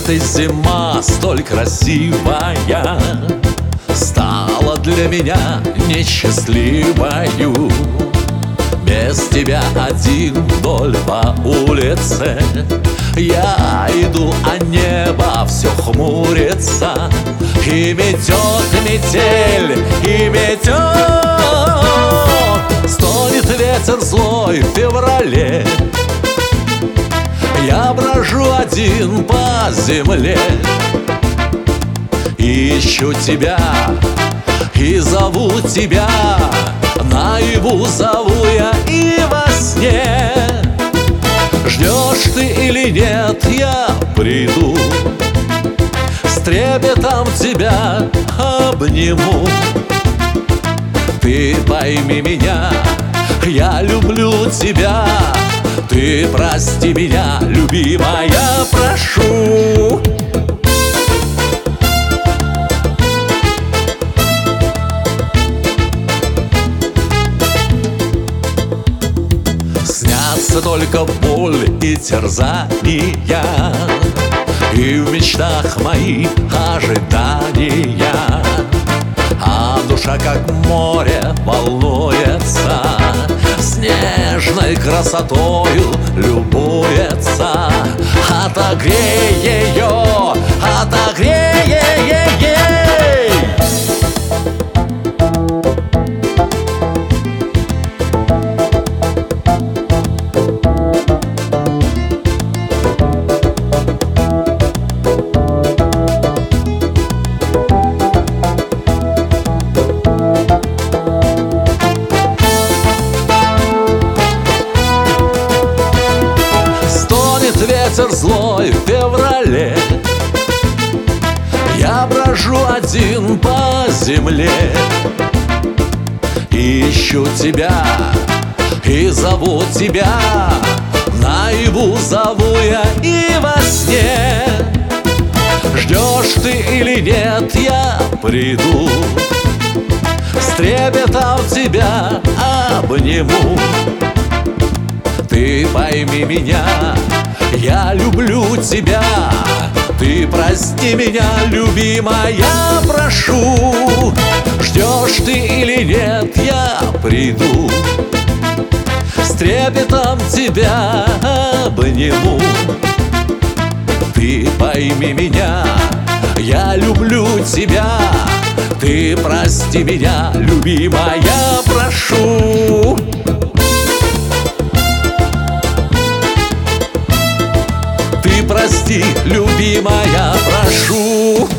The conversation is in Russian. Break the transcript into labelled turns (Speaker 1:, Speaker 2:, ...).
Speaker 1: ты, зима, столь красивая, стала для меня несчастливою. Без тебя один вдоль по улице я иду, а небо все хмурится. И метет метель, и метет, стонет ветер злой в феврале. Я брожу один по земле, ищу тебя и зову тебя, наяву зову я и во сне. Ждешь ты или нет, я приду, с трепетом тебя обниму. Ты пойми меня, я люблю тебя, ты прости меня, любимая, прошу. Снятся только боль и терзания, и в мечтах моих ожидания, а душа, как море, волнуется, снежной красотою любуется. Отогрей ее, отогрей ей. Ветер злой в феврале, я брожу один по земле, ищу тебя и зову тебя, наяву зову я и во сне. Ждешь ты или нет, я приду, с трепетом тебя обниму. Ты пойми меня, я люблю тебя, ты прости меня, любимая, прошу. Ждешь ты или нет, я приду, с трепетом тебя обниму. Ты пойми меня, я люблю тебя, ты прости меня, любимая, прошу. Прости, любимая, прошу.